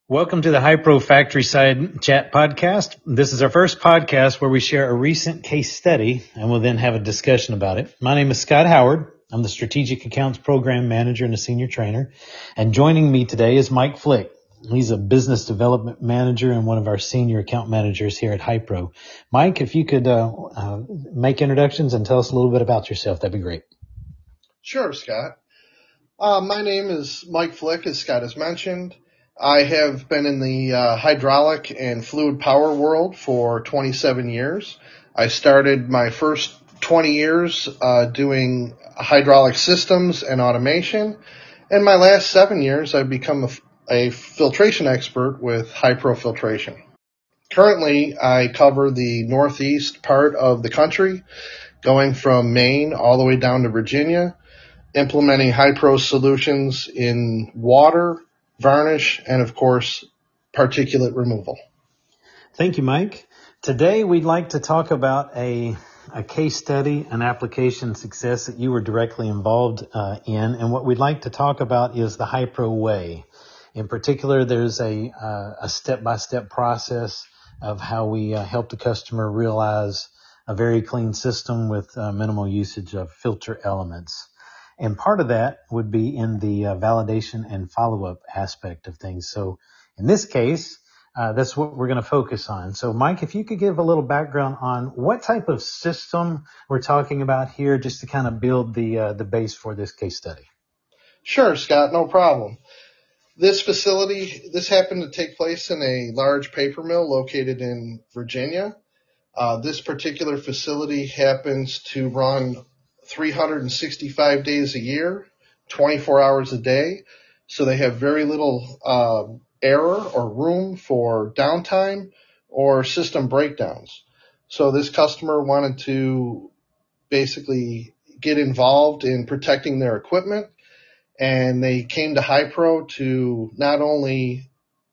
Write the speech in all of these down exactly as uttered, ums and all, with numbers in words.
Welcome to the Hypro Factory Side Chat Podcast. This is our first podcast where we share a recent case study and we'll then have a discussion about it. My name is Scott Howard. I'm the Strategic Accounts Program Manager and a Senior Trainer. And joining me today is Mike Flick. He's a Business Development Manager and one of our Senior Account Managers here at Hypro. Mike, if you could uh, uh, make introductions and tell us a little bit about yourself, that'd be great. Sure, Scott. Uh, my name is Mike Flick, as Scott has mentioned. I have been in the uh, hydraulic and fluid power world for twenty-seven years. I started my first twenty years uh, doing hydraulic systems and automation. And my last seven years, I've become a, a filtration expert with Hypro Filtration. Currently, I cover the northeast part of the country, going from Maine all the way down to Virginia, implementing Hypro solutions in water, varnish, and of course, particulate removal. Thank you, Mike. Today, we'd like to talk about a, a case study, an application success that you were directly involved uh, in. And what we'd like to talk about is the Hypro way. In particular, there's a, uh, a step-by-step process of how we uh, help the customer realize a very clean system with uh, minimal usage of filter elements. And part of that would be in the uh, validation and follow-up aspect of things. So in this case, uh, that's what we're going to focus on. So Mike, if you could give a little background on what type of system we're talking about here, just to kind of build the uh, the base for this case study. Sure, Scott, no problem. This facility, this happened to take place in a large paper mill located in Virginia. Uh, this particular facility happens to run three hundred sixty-five days a year, twenty-four hours a day. So they have very little uh, error or room for downtime or system breakdowns. So this customer wanted to basically get involved in protecting their equipment, and they came to Hypro to not only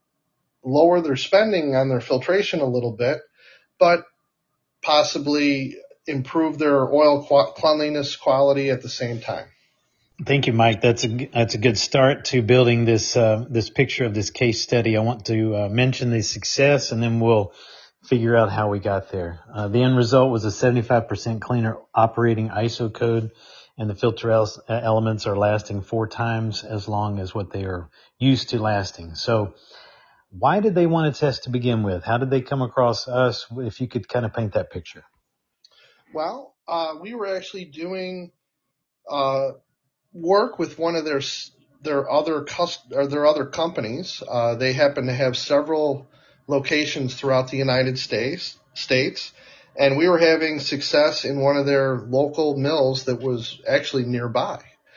lower their spending on their filtration a little bit, but possibly improve their oil qu- cleanliness quality at the same time. Thank you, Mike. That's a that's a good start to building this uh, this picture of this case study. I want to uh, mention the success, and then we'll figure out how we got there. Uh, the end result was a seventy-five percent cleaner operating I S O code, and the filter el- elements are lasting four times as long as what they are used to lasting. So why did they want to test to begin with? How did they come across us? If you could kind of paint that picture. Well, uh, we were actually doing uh, work with one of their their other cust- or their other companies. Uh, they happen to have several locations throughout the United States, states, and we were having success in one of their local mills that was actually nearby.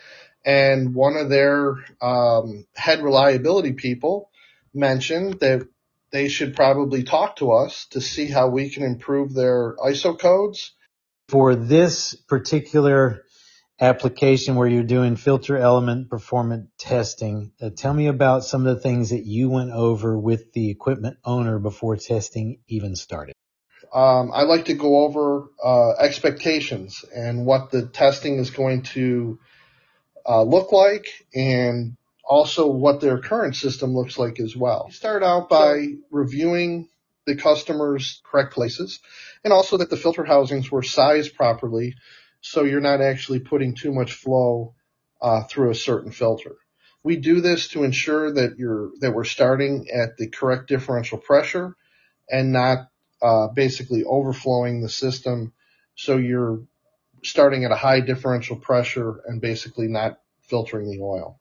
And one of their um, head reliability people mentioned that they should probably talk to us to see how we can improve their I S O codes. For this particular application where you're doing filter element performance testing, uh, tell me about some of the things that you went over with the equipment owner before testing even started. Um, I like to go over uh, expectations and what the testing is going to uh, look like, and also what their current system looks like as well. You start out by reviewing the customer's correct places, and also that the filter housings were sized properly, so you're not actually putting too much flow uh, through a certain filter. We do this to ensure that you're that we're starting at the correct differential pressure and not uh, basically overflowing the system, so you're starting at a high differential pressure and basically not filtering the oil.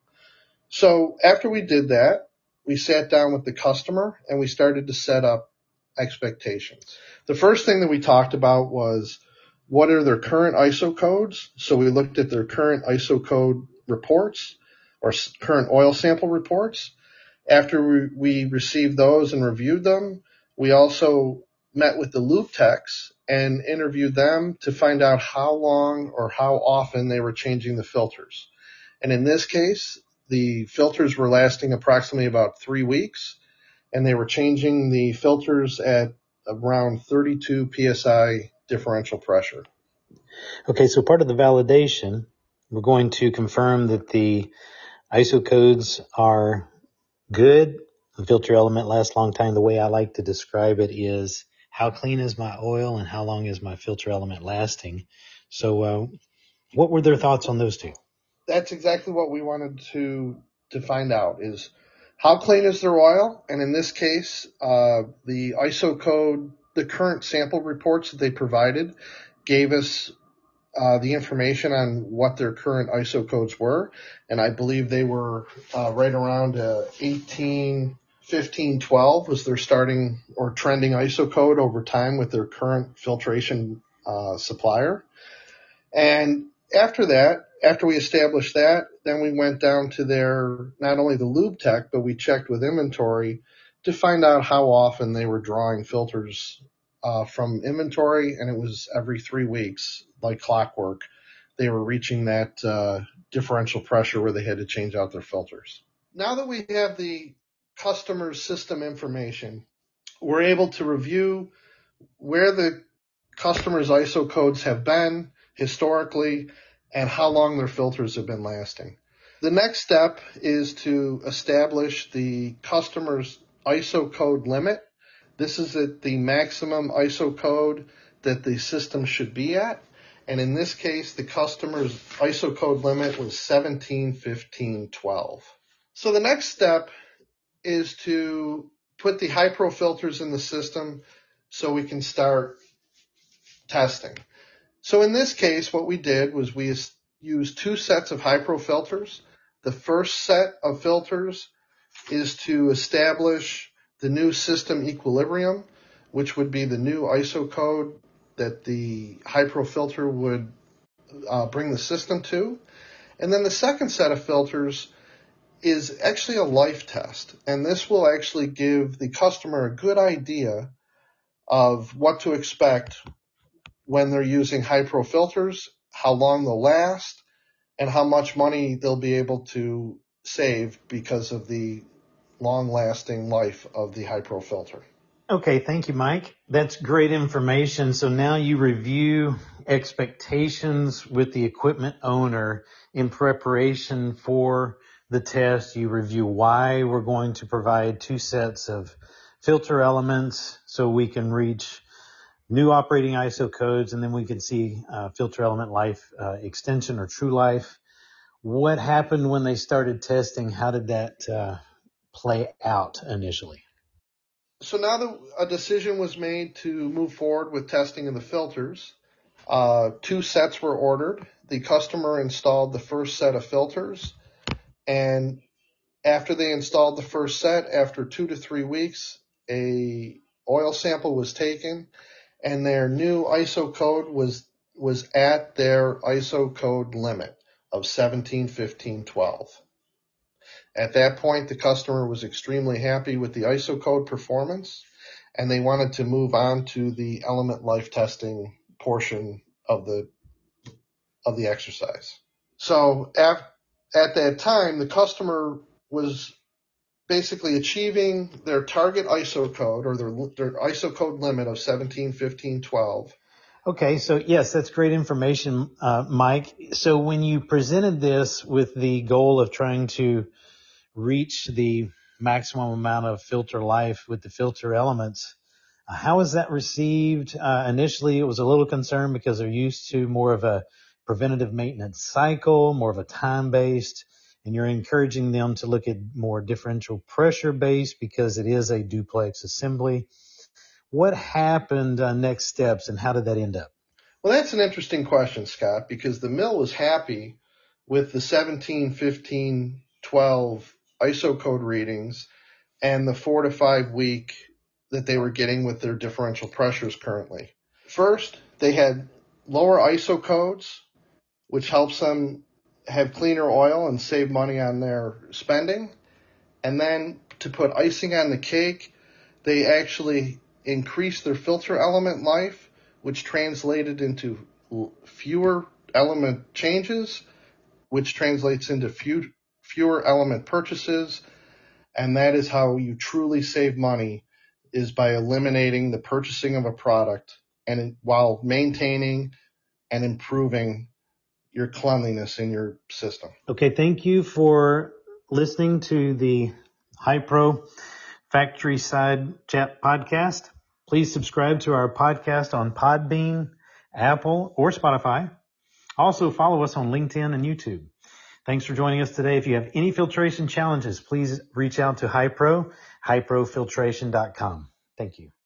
So after we did that, we sat down with the customer and we started to set up expectations. The first thing that we talked about was what are their current I S O codes. So we looked at their current I S O code reports or current oil sample reports. After we, we received those and reviewed them, we also met with the loop techs and interviewed them to find out how long or how often they were changing the filters. And in this case, the filters were lasting approximately about three weeks, and they were changing the filters at around thirty-two P S I differential pressure. Okay, so part of the validation, we're going to confirm that the I S O codes are good, the filter element lasts a long time. The way I like to describe it is how clean is my oil and how long is my filter element lasting. So uh, what were their thoughts on those two? That's exactly what we wanted to to find out is how clean is their oil? And in this case, uh, the I S O code, the current sample reports that they provided gave us uh, the information on what their current I S O codes were. And I believe they were uh, right around uh, eighteen, fifteen, twelve was their starting or trending I S O code over time with their current filtration uh, supplier. And after that, after we established that, then we went down to their, not only the lube tech, but we checked with inventory to find out how often they were drawing filters uh, from inventory, and it was every three weeks, like clockwork. They were reaching that uh, differential pressure where they had to change out their filters. Now that we have the customer's system information, we're able to review where the customer's I S O codes have been historically and how long their filters have been lasting. The next step is to establish the customer's I S O code limit. This is at the maximum I S O code that the system should be at. And in this case, the customer's I S O code limit was seventeen, fifteen, twelve. So the next step is to put the Hypro filters in the system so we can start testing. So in this case, what we did was we used two sets of Hypro filters. The first set of filters is to establish the new system equilibrium, which would be the new I S O code that the Hypro filter would uh, bring the system to. And then the second set of filters is actually a life test. And this will actually give the customer a good idea of what to expect when they're using Hypro filters, how long they'll last, and how much money they'll be able to save because of the long-lasting life of the Hypro filter. Okay, thank you, Mike. That's great information. So now you review expectations with the equipment owner in preparation for the test. You review why we're going to provide two sets of filter elements so we can reach new operating I S O codes, and then we can see uh, filter element life uh, extension or true life. What happened when they started testing? How did that uh, play out initially? So now that a decision was made to move forward with testing of the filters, uh, two sets were ordered. The customer installed the first set of filters, and after they installed the first set, after two to three weeks, a oil sample was taken, and their new I S O code was was at their I S O code limit of seventeen, fifteen, twelve. At that point, the customer was extremely happy with the I S O code performance, and they wanted to move on to the element life testing portion of the of the exercise. So at, at that time, the customer was basically achieving their target I S O code or their, their I S O code limit of seventeen, fifteen, twelve. Okay, so yes, that's great information, uh, Mike. So when you presented this with the goal of trying to reach the maximum amount of filter life with the filter elements, uh, how was that received? Uh, initially, it was a little concerned because they're used to more of a preventative maintenance cycle, more of a time-based, and you're encouraging them to look at more differential pressure-based because it is a duplex assembly. What happened uh, next steps, and how did that end up? Well, that's an interesting question, Scott, because the mill was happy with the seventeen, fifteen, twelve I S O code readings and the four to five week that they were getting with their differential pressures currently. First, they had lower I S O codes, which helps them have cleaner oil and save money on their spending. And then to put icing on the cake, they actually increased their filter element life, which translated into fewer element changes, which translates into few, fewer element purchases. And that is how you truly save money, is by eliminating the purchasing of a product and while maintaining and improving your cleanliness in your system. Okay, thank you for listening to the Hypro Factory Side Chat Podcast. Please subscribe to our podcast on Podbean, Apple, or Spotify. Also follow us on LinkedIn and YouTube. Thanks for joining us today. If you have any filtration challenges, please reach out to HiPro, hi pro filtration dot com. Thank you.